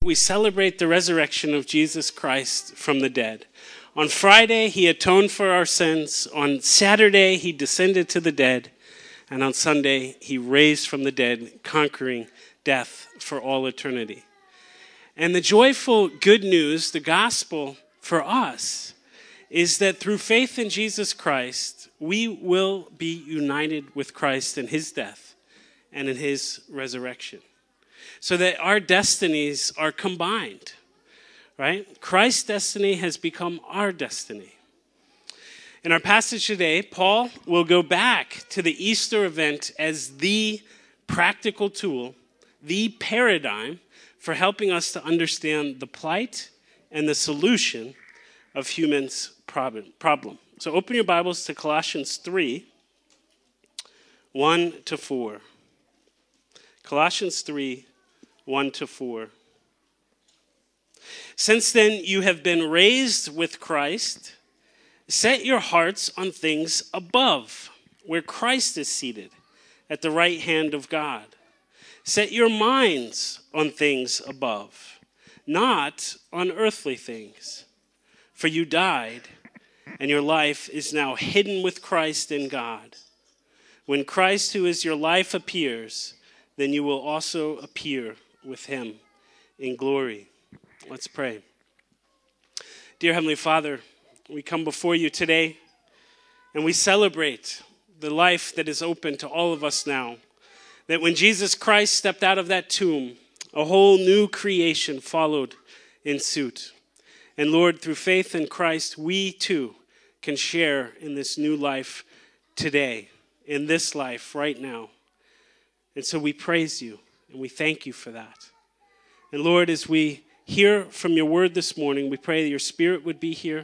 We celebrate the resurrection of Jesus Christ from the dead. On Friday, he atoned for our sins. On Saturday, he descended to the dead. And on Sunday, he raised from the dead, conquering death for all eternity. And the joyful good news, the gospel for us, is that through faith in Jesus Christ, we will be united with Christ in his death and in his resurrection, so that our destinies are combined, right? Christ's destiny has become our destiny. In our passage today, Paul will go back to the Easter event as the practical tool, the paradigm for helping us to understand the plight and the solution of humans' problem. So open your Bibles to Colossians 3, 1 to 4. Colossians 3, 1 to 4. Since then you have been raised with Christ, set your hearts on things above, where Christ is seated at the right hand of God. Set your minds on things above, not on earthly things. For you died, and your life is now hidden with Christ in God. When Christ, who is your life, appears, then you will also appear with him in glory. Let's pray. Dear Heavenly Father, we come before you today and we celebrate the life that is open to all of us now. That when Jesus Christ stepped out of that tomb, a whole new creation followed in suit. And Lord, through faith in Christ, we too can share in this new life today, in this life right now. And so we praise you and we thank you for that. And Lord, as we hear from your word this morning, we pray that your Spirit would be here,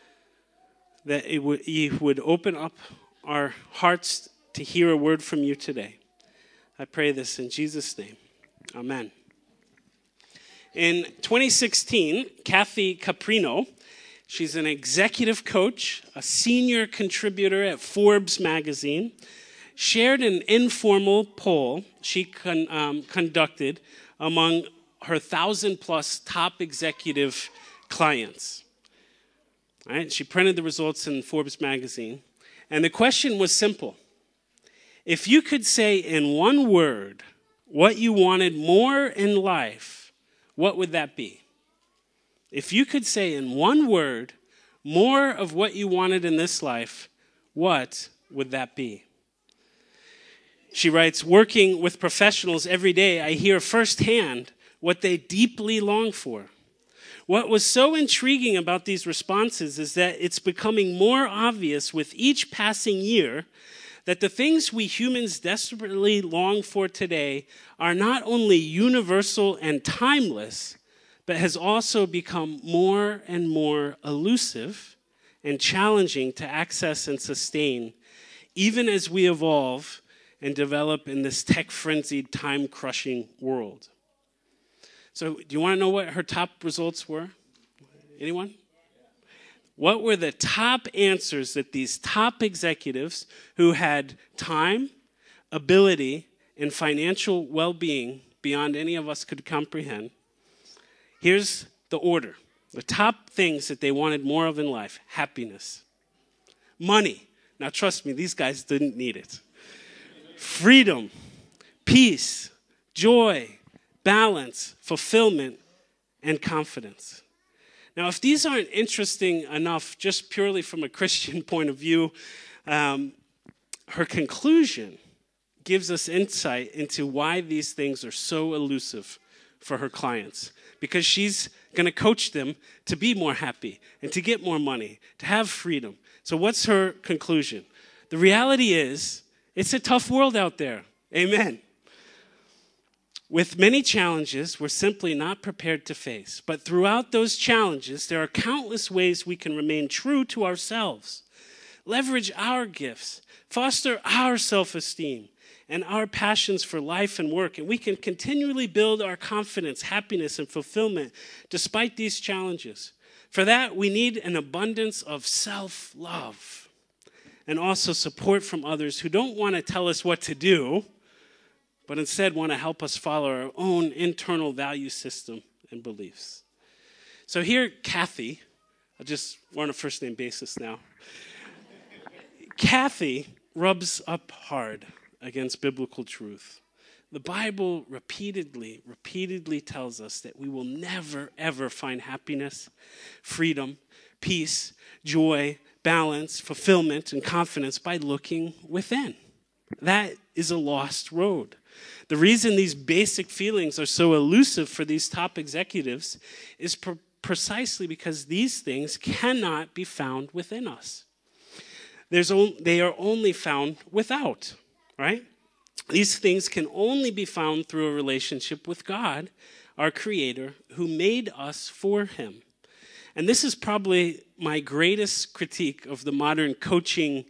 that you would open up our hearts to hear a word from you today. I pray this in Jesus' name. Amen. In 2016, Kathy Caprino, she's an executive coach, a senior contributor at Forbes magazine, shared an informal poll she conducted among her 1,000-plus top executive clients. All right, she printed the results in Forbes magazine, and the question was simple. If you could say in one word what you wanted more in life, what would that be? If you could say in one word more of what you wanted in this life, what would that be? She writes, working with professionals every day, I hear firsthand what they deeply long for. What was so intriguing about these responses is that it's becoming more obvious with each passing year that the things we humans desperately long for today are not only universal and timeless, but has also become more and more elusive and challenging to access and sustain, even as we evolve and develop in this tech-frenzied, time-crushing world. So do you want to know what her top results were? Anyone? What were the top answers that these top executives who had time, ability, and financial well-being beyond any of us could comprehend? Here's the order. The top things that they wanted more of in life: happiness, money. Now trust me, these guys didn't need it. Freedom, peace, joy, balance, fulfillment, and confidence. Now, if these aren't interesting enough just purely from a Christian point of view, her conclusion gives us insight into why these things are so elusive for her clients. Because she's going to coach them to be more happy and to get more money, to have freedom. So what's her conclusion? The reality is, it's a tough world out there. Amen. With many challenges we're simply not prepared to face. But throughout those challenges, there are countless ways we can remain true to ourselves, leverage our gifts, foster our self-esteem, and our passions for life and work. And we can continually build our confidence, happiness, and fulfillment despite these challenges. For that, we need an abundance of self-love and also support from others who don't want to tell us what to do, but instead want to help us follow our own internal value system and beliefs. So here, Kathy, we're on a first-name basis now. Kathy rubs up hard against biblical truth. The Bible repeatedly tells us that we will never, ever find happiness, freedom, peace, joy, balance, fulfillment, and confidence by looking within. That is a lost road. The reason these basic feelings are so elusive for these top executives is precisely because these things cannot be found within us. They are only found without, right? These things can only be found through a relationship with God, our Creator, who made us for Him. And this is probably my greatest critique of the modern coaching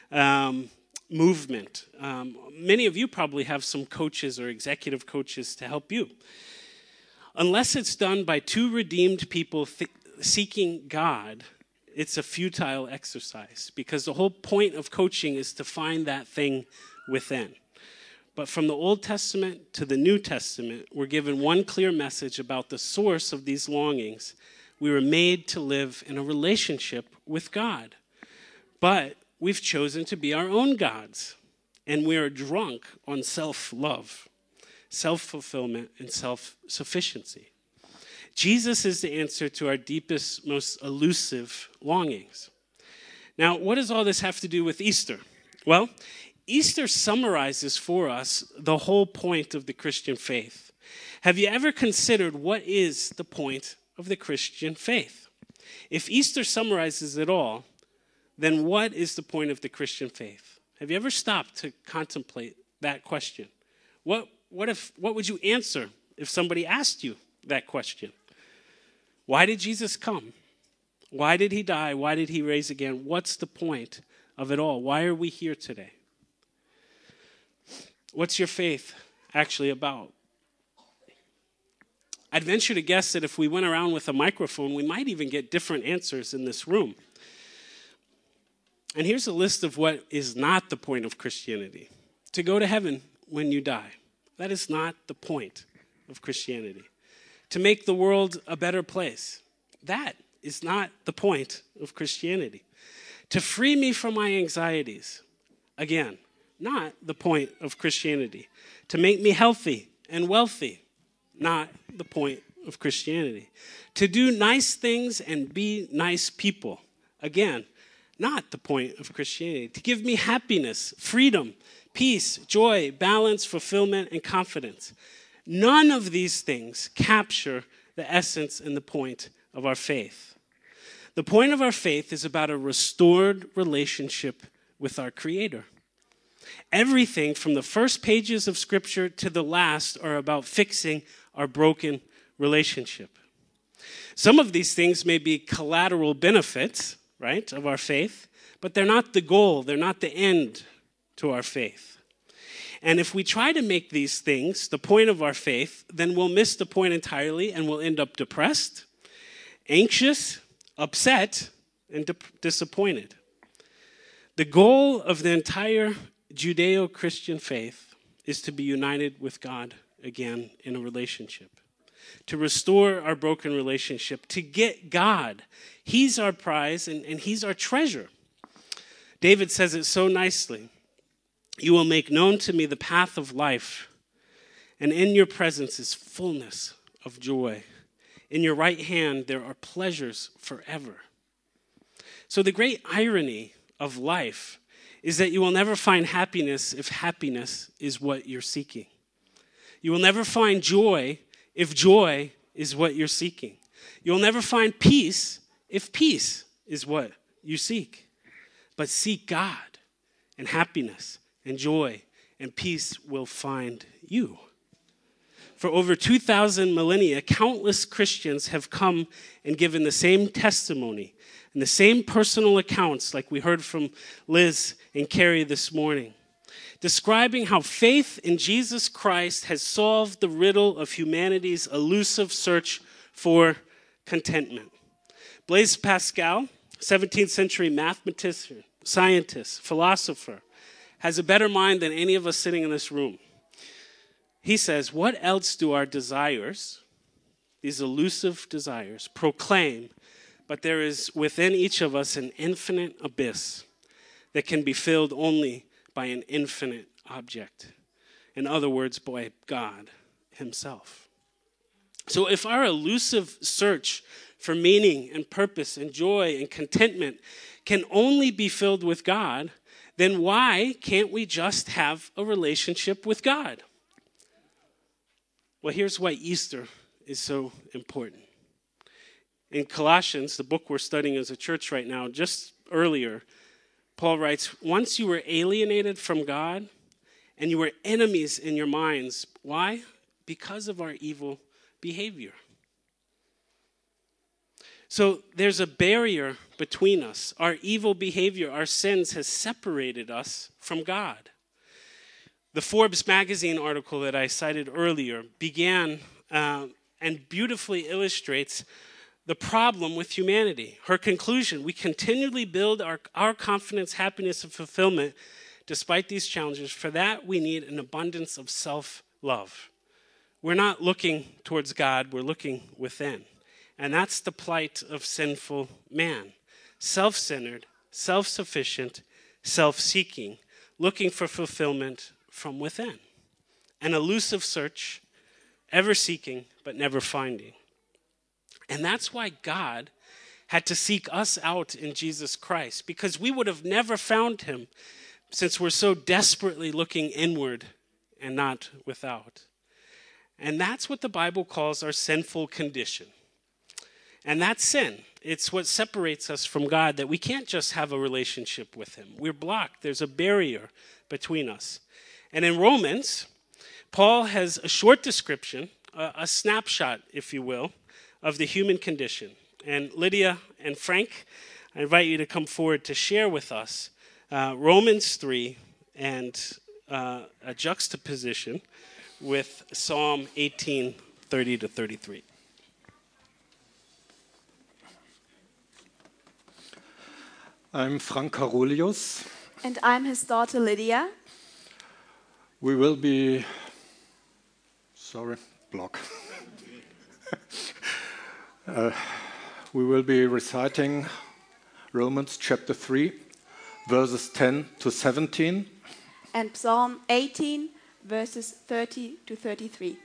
movement. Many of you probably have some coaches or executive coaches to help you. Unless it's done by two redeemed people seeking God, it's a futile exercise, because the whole point of coaching is to find that thing within. But from the Old Testament to the New Testament, we're given one clear message about the source of these longings. We were made to live in a relationship with God. But we've chosen to be our own gods, and we are drunk on self-love, self-fulfillment, and self-sufficiency. Jesus is the answer to our deepest, most elusive longings. Now, what does all this have to do with Easter? Well, Easter summarizes for us the whole point of the Christian faith. Have you ever considered what is the point of the Christian faith? If Easter summarizes it all, then what is the point of the Christian faith? Have you ever stopped to contemplate that question? What would you answer if somebody asked you that question? Why did Jesus come? Why did he die? Why did he rise again? What's the point of it all? Why are we here today? What's your faith actually about? I'd venture to guess that if we went around with a microphone, we might even get different answers in this room. And here's a list of what is not the point of Christianity. To go to heaven when you die. That is not the point of Christianity. To make the world a better place. That is not the point of Christianity. To free me from my anxieties. Again, not the point of Christianity. To make me healthy and wealthy. Not the point of Christianity. To do nice things and be nice people. Again, not the point of Christianity. To give me happiness, freedom, peace, joy, balance, fulfillment, and confidence. None of these things capture the essence and the point of our faith. The point of our faith is about a restored relationship with our Creator. Everything from the first pages of Scripture to the last are about fixing our broken relationship. Some of these things may be collateral benefits, right, of our faith, but they're not the goal, they're not the end to our faith. And if we try to make these things the point of our faith, then we'll miss the point entirely and we'll end up depressed, anxious, upset, and disappointed. The goal of the entire Judeo-Christian faith is to be united with God again in a relationship. To restore our broken relationship, to get God. He's our prize and he's our treasure. David says it so nicely. You will make known to me the path of life, and in your presence is fullness of joy. In your right hand there are pleasures forever. So the great irony of life is that you will never find happiness if happiness is what you're seeking. You will never find joy if joy is what you're seeking. You'll never find peace if peace is what you seek. But seek God, and happiness and joy and peace will find you. For over 2,000 millennia, countless Christians have come and given the same testimony and the same personal accounts like we heard from Liz and Carrie this morning, describing how faith in Jesus Christ has solved the riddle of humanity's elusive search for contentment. Blaise Pascal, 17th century mathematician, scientist, philosopher, has a better mind than any of us sitting in this room. He says, what else do our desires, these elusive desires, proclaim, but there is within each of us an infinite abyss that can be filled only by an infinite object. In other words, by God himself. So if our elusive search for meaning and purpose and joy and contentment can only be filled with God, then why can't we just have a relationship with God? Well, here's why Easter is so important. In Colossians, the book we're studying as a church right now, just earlier, Paul writes, once you were alienated from God and you were enemies in your minds. Why? Because of our evil behavior. So there's a barrier between us. Our evil behavior, our sins has separated us from God. The Forbes magazine article that I cited earlier began and beautifully illustrates the problem with humanity. Her conclusion, we continually build our confidence, happiness, and fulfillment despite these challenges. For that, we need an abundance of self-love. We're not looking towards God, we're looking within. And that's the plight of sinful man. Self-centered, self-sufficient, self-seeking, looking for fulfillment from within. An elusive search, ever seeking but never finding. And that's why God had to seek us out in Jesus Christ, because we would have never found him since we're so desperately looking inward and not without. And that's what the Bible calls our sinful condition. And that's sin. It's what separates us from God, that we can't just have a relationship with him. We're blocked. There's a barrier between us. And in Romans, Paul has a short description, a snapshot, if you will, of the human condition. And Lydia and Frank, I invite you to come forward to share with us Romans 3 and a juxtaposition with Psalm 18, 30 to 33. I'm Frank Karolius. And I'm his daughter Lydia. We will be, we will be reciting Romans chapter 3, verses 10 to 17. And Psalm 18, verses 30 to 33.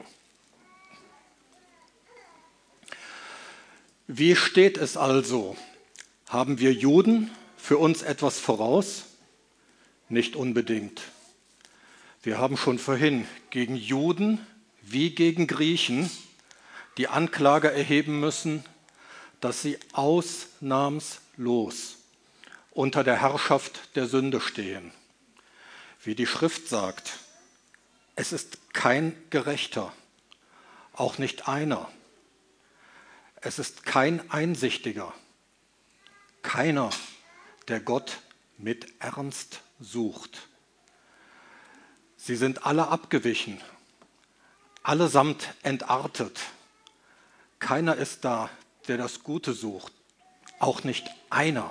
Wie steht es also? Haben wir Juden für uns etwas voraus? Nicht unbedingt. Wir haben schon vorhin gegen Juden wie gegen Griechen die Anklage erheben müssen, dass sie ausnahmslos unter der Herrschaft der Sünde stehen. Wie die Schrift sagt, es ist kein Gerechter, auch nicht einer. Es ist kein Einsichtiger, keiner, der Gott mit Ernst sucht. Sie sind alle abgewichen, allesamt entartet. Keiner ist da, der das Gute sucht, auch nicht einer.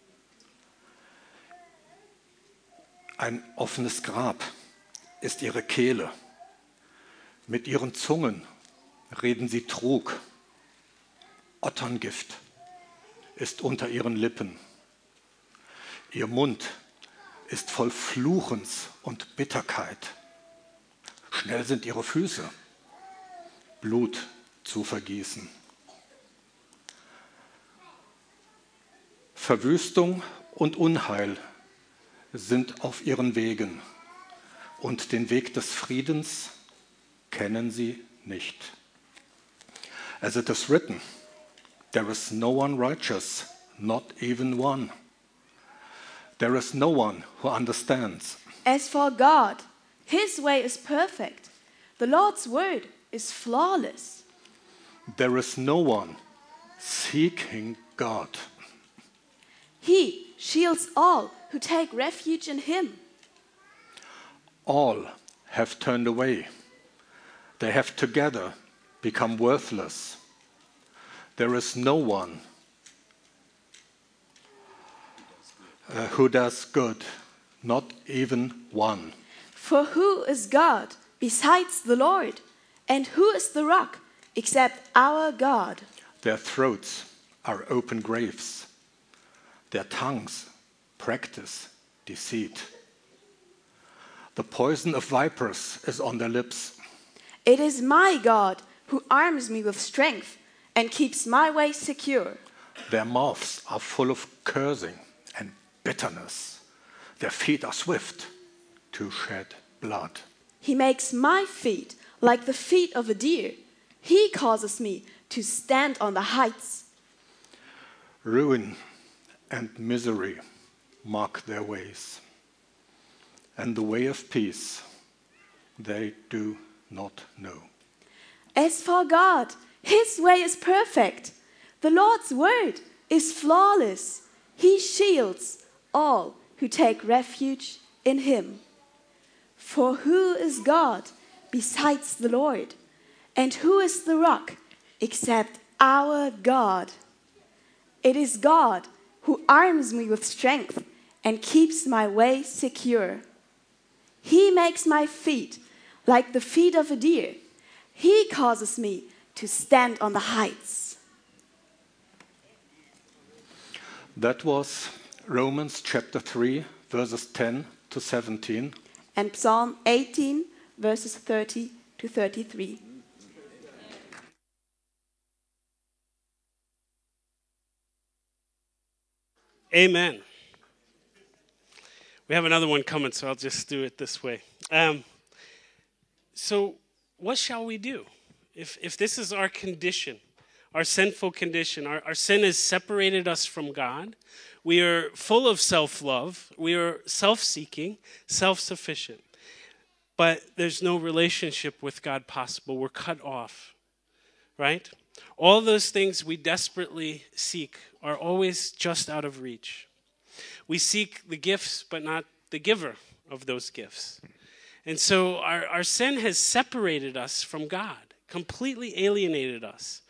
Ein offenes Grab ist ihre Kehle. Mit ihren Zungen reden sie Trug. Otterngift ist unter ihren Lippen. Ihr Mund ist voll Fluchens und Bitterkeit. Schnell sind ihre Füße, Blut zu vergießen. Verwüstung und Unheil sind auf ihren Wegen, und den Weg des Friedens kennen sie nicht. As it is written, there is no one righteous, not even one. There is no one who understands. As for God, his way is perfect. The Lord's word is flawless. There is no one seeking God. He shields all who take refuge in him. All have turned away. They have together become worthless. There is no one who does good, not even one. For who is God besides the Lord? And who is the rock except our God. Their throats are open graves. Their tongues practice deceit. The poison of vipers is on their lips. It is my God who arms me with strength and keeps my way secure. Their mouths are full of cursing and bitterness. Their feet are swift to shed blood. He makes my feet like the feet of a deer. He causes me to stand on the heights. Ruin and misery mark their ways, and the way of peace they do not know. As for God, his way is perfect. The Lord's word is flawless. He shields all who take refuge in him. For who is God besides the Lord? And who is the rock except our God? It is God who arms me with strength and keeps my way secure. He makes my feet like the feet of a deer. He causes me to stand on the heights. That was Romans chapter 3, verses 10 to 17. And Psalm 18, verses 30 to 33. Amen. We have another one coming, so I'll just do it this way. So what shall we do? If this is our condition, our sinful condition, our sin has separated us from God. We are full of self-love. We are self-seeking, self-sufficient. But there's no relationship with God possible. We're cut off, right? All those things we desperately seek are always just out of reach. We seek the gifts, but not the giver of those gifts. And so our sin has separated us from God, completely alienated us.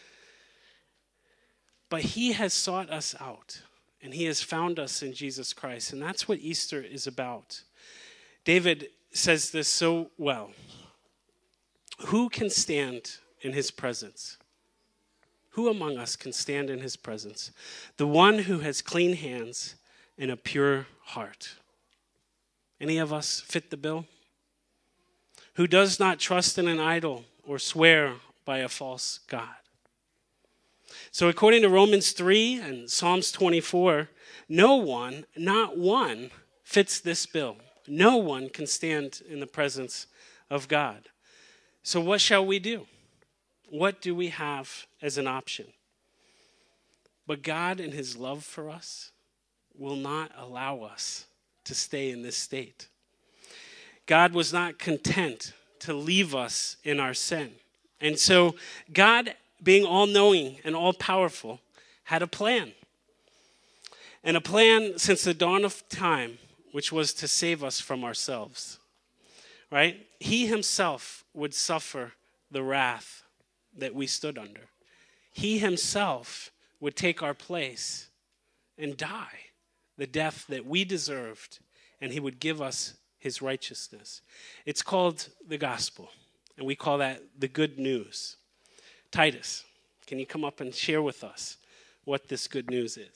But he has sought us out, and he has found us in Jesus Christ. And that's what Easter is about. David says this so well. Who can stand in his presence? Who among us can stand in his presence? The one who has clean hands and a pure heart. Any of us fit the bill? Who does not trust in an idol or swear by a false god. So according to Romans 3 and Psalms 24, no one, not one, fits this bill. No one can stand in the presence of God. So what shall we do? What do we have as an option? But God, in his love for us, will not allow us to stay in this state. God was not content to leave us in our sin. And so God, being all-knowing and all-powerful, had a plan. And a plan since the dawn of time, which was to save us from ourselves. Right? He himself would suffer the wrath that we stood under. He himself would take our place and die the death that we deserved, and he would give us his righteousness. It's called the gospel, and we call that the good news. Titus, can you come up and share with us what this good news is?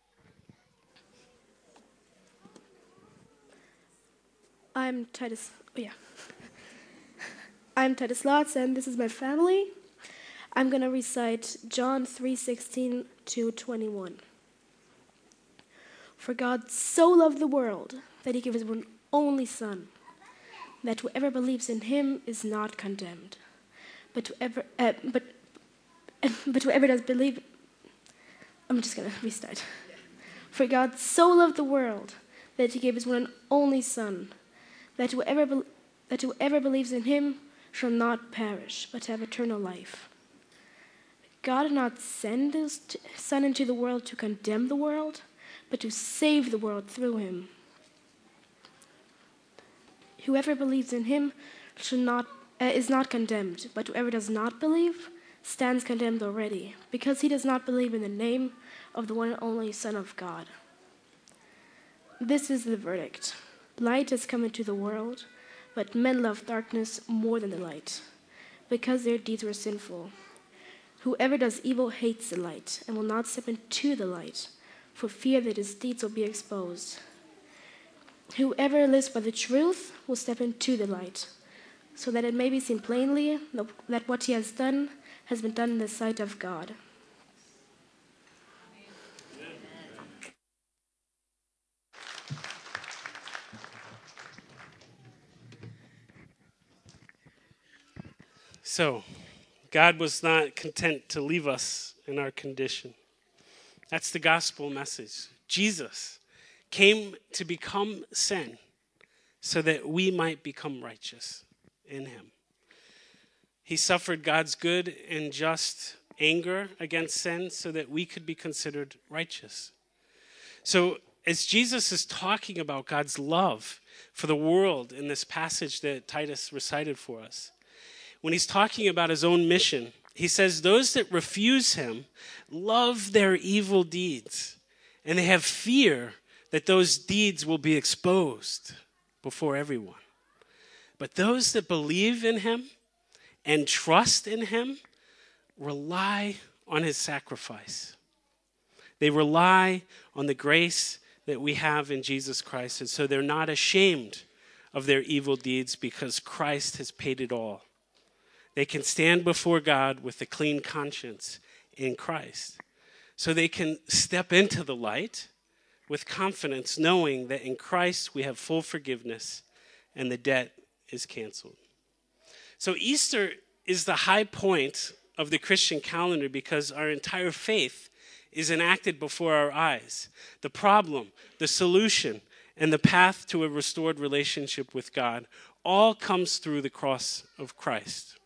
I'm Titus Lotz, and this is my family. I'm going to recite John 3:16 to 21. For God so loved the world that he gave his one only Son, that whoever believes in him is not condemned, but whoever does believe. I'm just going to restart. For God so loved the world that he gave his one and only Son, that whoever believes in him shall not perish, but have eternal life. God did not send his Son into the world to condemn the world, but to save the world through him. Whoever believes in him is not condemned, but whoever does not believe stands condemned already, because he does not believe in the name of the one and only Son of God. This is the verdict. Light has come into the world, but men love darkness more than the light, because their deeds were sinful. Whoever does evil hates the light and will not step into the light, for fear that his deeds will be exposed. Whoever lives by the truth will step into the light, so that it may be seen plainly that what he has been done in the sight of God. So, God was not content to leave us in our condition. That's the gospel message. Jesus came to become sin so that we might become righteous in him. He suffered God's good and just anger against sin so that we could be considered righteous. So as Jesus is talking about God's love for the world in this passage that Titus recited for us, when he's talking about his own mission, he says, those that refuse him love their evil deeds, and they have fear that those deeds will be exposed before everyone. But those that believe in him and trust in him rely on his sacrifice. They rely on the grace that we have in Jesus Christ, and so they're not ashamed of their evil deeds because Christ has paid it all. They can stand before God with a clean conscience in Christ. So they can step into the light with confidence, knowing that in Christ we have full forgiveness and the debt is canceled. So Easter is the high point of the Christian calendar because our entire faith is enacted before our eyes. The problem, the solution, and the path to a restored relationship with God all comes through the cross of Christ.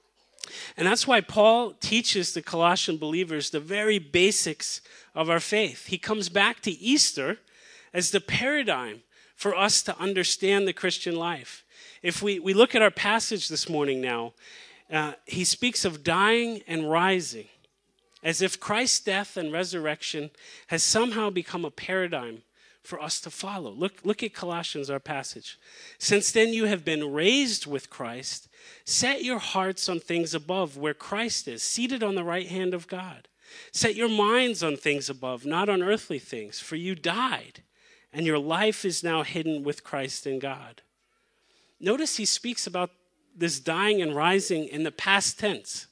And that's why Paul teaches the Colossian believers the very basics of our faith. He comes back to Easter as the paradigm for us to understand the Christian life. If we look at our passage this morning now, he speaks of dying and rising, as if Christ's death and resurrection has somehow become a paradigm for us to follow. Look at Colossians, our passage. Since then you have been raised with Christ, set your hearts on things above where Christ is, seated on the right hand of God. Set your minds on things above, not on earthly things, for you died, and your life is now hidden with Christ in God. Notice he speaks about this dying and rising in the past tense.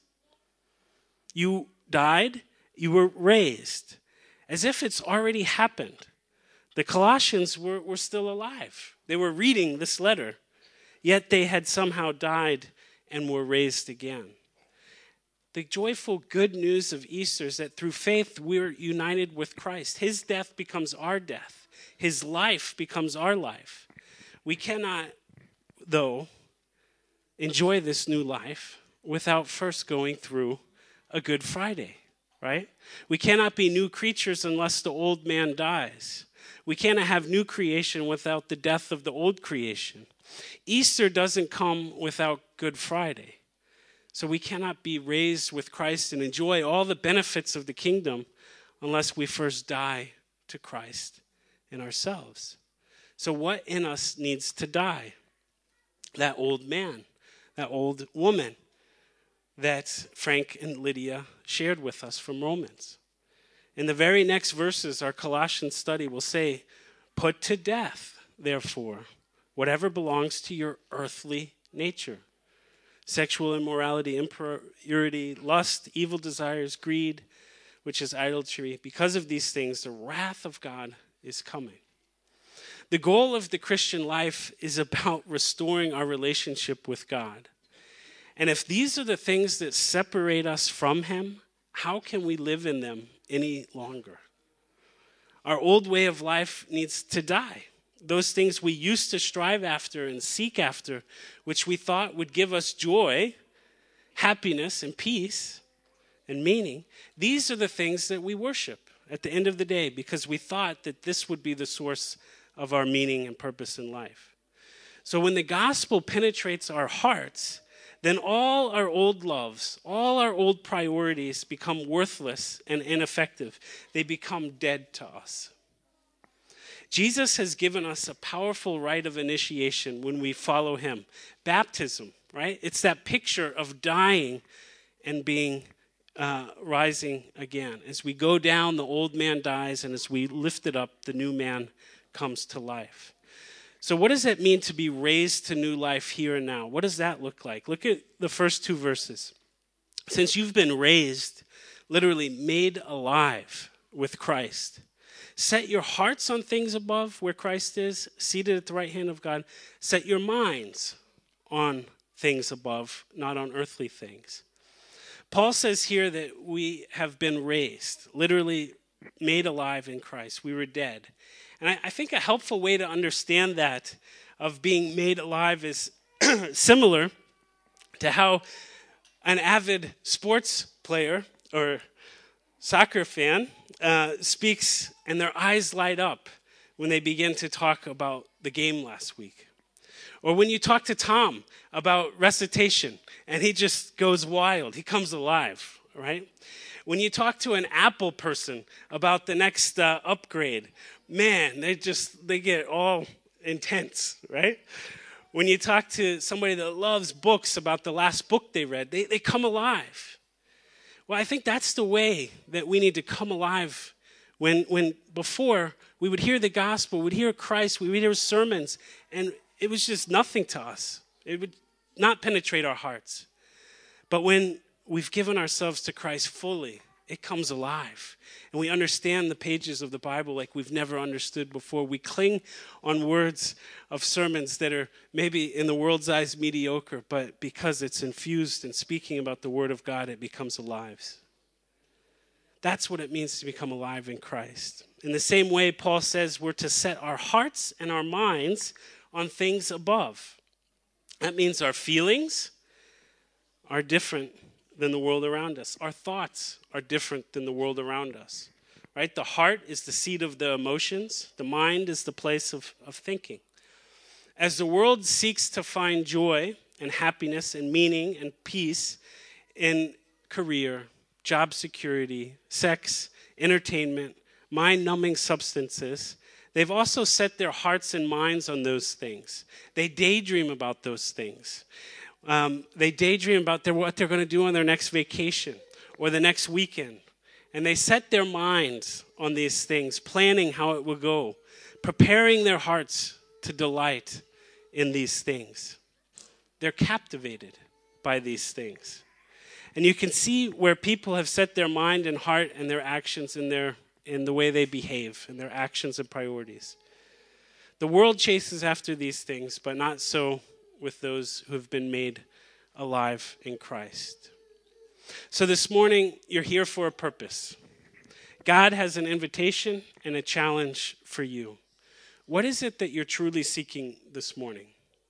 You died, you were raised, as if it's already happened. The Colossians were still alive. They were reading this letter, yet they had somehow died and were raised again. The joyful good news of Easter is that through faith we're united with Christ. His death becomes our death. His life becomes our life. We cannot, though, enjoy this new life without first going through a Good Friday, right? We cannot be new creatures unless the old man dies. We cannot have new creation without the death of the old creation. Easter doesn't come without Good Friday. So we cannot be raised with Christ and enjoy all the benefits of the kingdom unless we first die to Christ in ourselves. So what in us needs to die? That old man, that old woman that Frank and Lydia shared with us from Romans. In the very next verses, our Colossians study will say, put to death, therefore, whatever belongs to your earthly nature. Sexual immorality, impurity, lust, evil desires, greed, which is idolatry. Because of these things, the wrath of God is coming. The goal of the Christian life is about restoring our relationship with God. And if these are the things that separate us from him, how can we live in them any longer? Our old way of life needs to die. Those things we used to strive after and seek after, which we thought would give us joy, happiness, and peace, and meaning, these are the things that we worship at the end of the day because we thought that this would be the source of our meaning and purpose in life. So when the gospel penetrates our hearts, then all our old loves, all our old priorities become worthless and ineffective. They become dead to us. Jesus has given us a powerful rite of initiation when we follow him. Baptism, right? It's that picture of dying and being rising again. As we go down, the old man dies, and as we lift it up, the new man comes to life. So what does it mean to be raised to new life here and now? What does that look like? Look at the first two verses. Since you've been raised, literally made alive with Christ, set your hearts on things above where Christ is, seated at the right hand of God. Set your minds on things above, not on earthly things. Paul says here that we have been raised, literally made alive in Christ. We were dead. And I think a helpful way to understand that of being made alive is similar to how an avid sports player or soccer fan speaks and their eyes light up when they begin to talk about the game last week. Or when you talk to Tom about recitation and he just goes wild, he comes alive, right? When you talk to an Apple person about the next upgrade, man, they get all intense, right? When you talk to somebody that loves books about the last book they read, they come alive. Well, I think that's the way that we need to come alive when before we would hear the gospel, we'd hear Christ, we would hear sermons, and it was just nothing to us. It would not penetrate our hearts. But when we've given ourselves to Christ fully, it comes alive. And we understand the pages of the Bible like we've never understood before. We cling on words of sermons that are maybe in the world's eyes mediocre, but because it's infused in speaking about the Word of God, it becomes alive. That's what it means to become alive in Christ. In the same way, Paul says we're to set our hearts and our minds on things above. That means our feelings are different than the world around us. Our thoughts are different than the world around us, right? The heart is the seat of the emotions. The mind is the place of thinking. As the world seeks to find joy and happiness and meaning and peace in career, job security, sex, entertainment, mind-numbing substances, they've also set their hearts and minds on those things. They daydream about those things. They daydream about what they're going to do on their next vacation or the next weekend. And they set their minds on these things, planning how it will go, preparing their hearts to delight in these things. They're captivated by these things. And you can see where people have set their mind and heart and their actions in the way they behave, and their actions and priorities. The world chases after these things, but not so with those who have been made alive in Christ. So this morning, you're here for a purpose. God has an invitation and a challenge for you. What is it that you're truly seeking this morning?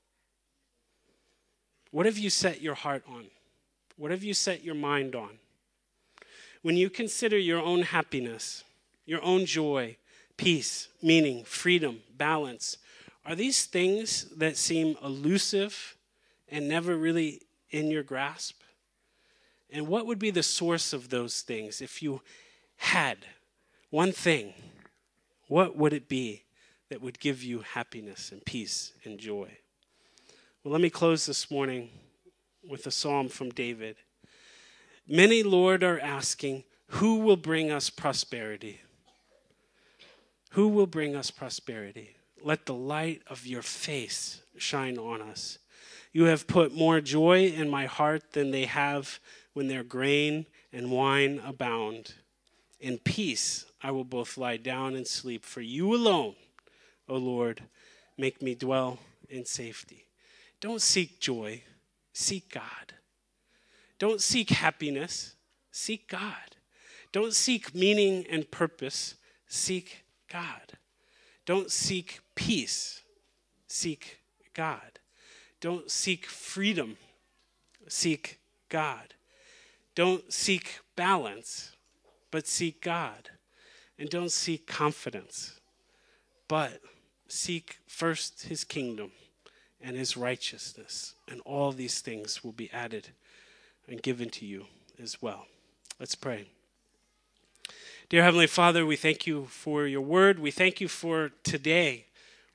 What have you set your heart on? What have you set your mind on? When you consider your own happiness, your own joy, peace, meaning, freedom, balance, are these things that seem elusive and never really in your grasp? And what would be the source of those things? If you had one thing, what would it be that would give you happiness and peace and joy? Well, let me close this morning with a psalm from David. Many, Lord, are asking, who will bring us prosperity? Who will bring us prosperity? Let the light of your face shine on us. You have put more joy in my heart than they have when their grain and wine abound. In peace I will both lie down and sleep, for you alone, O Lord, make me dwell in safety. Don't seek joy, seek God. Don't seek happiness, seek God. Don't seek meaning and purpose, seek God. Don't seek peace, seek God. Don't seek freedom, seek God. Don't seek balance, but seek God. And don't seek confidence, but seek first his kingdom and his righteousness, and all these things will be added and given to you as well. Let's pray. Dear Heavenly Father, we thank you for your word. We thank you for today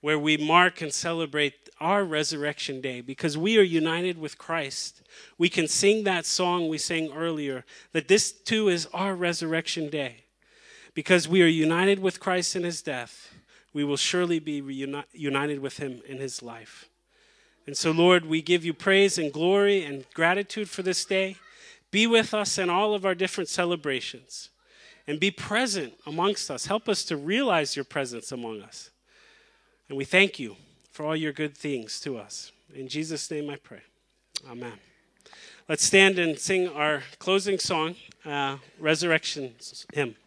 where we mark and celebrate our resurrection day because we are united with Christ. We can sing that song we sang earlier, that this too is our resurrection day. Because we are united with Christ in his death, we will surely be united with him in his life. And so, Lord, we give you praise and glory and gratitude for this day. Be with us in all of our different celebrations and be present amongst us. Help us to realize your presence among us. And we thank you for all your good things to us. In Jesus' name I pray. Amen. Let's stand and sing our closing song, Resurrection Hymn.